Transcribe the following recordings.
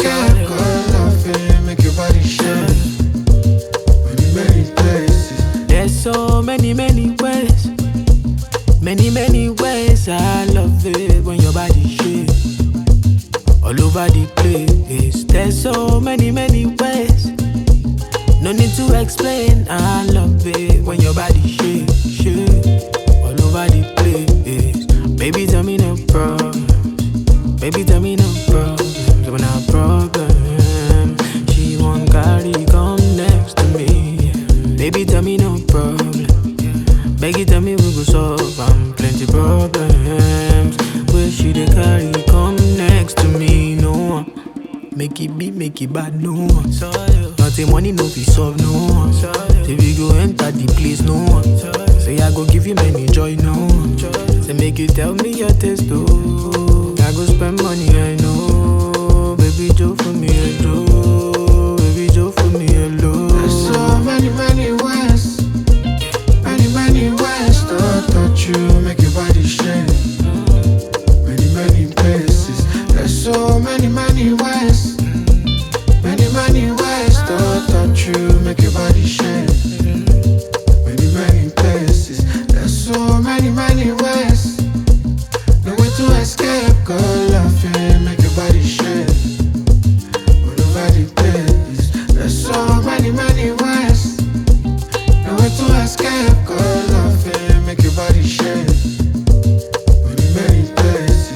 escape, cause loving make your body shake. Many places. There's so many ways. Many ways. I love it when your body shake all over the place. There's so many ways. No need to explain. I love it when your body shake all over the place. Baby, tell me no problem. Baby, tell me no problem. When I problem, she won't carry come next to me. Baby, tell me no problem. Baby, tell me we go solve. I'm plenty problems. Where she dey carry come next to me? No one. Make it big, make it bad, no one. Nothing money, no fi solve, no one. Say we go enter the place, no one. Say I go give you many joy, no one. Say make you tell me your taste, oh. I go spend money, I know. Baby, Joe for me, I do. Baby, Joe for me, hello. There's so many ways. Many ways to touch you, make your body shake. Many places. There's so many ways. Many ways to touch you, make your body shake. Many places. There's so many ways. No way to escape, cause loving make your body shake. All over the place. There's so many ways. No way to escape, cause loving make your body shake. Many places.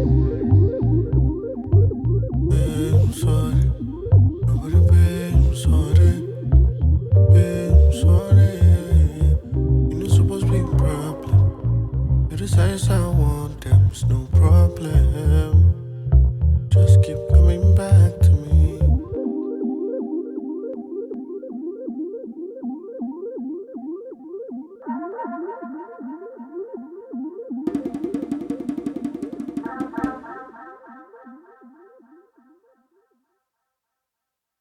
I'm sorry. Nobody paid, I'm sorry. Babe, I'm sorry. You know supposed to be a problem. You're the size I want, them, it's no problem.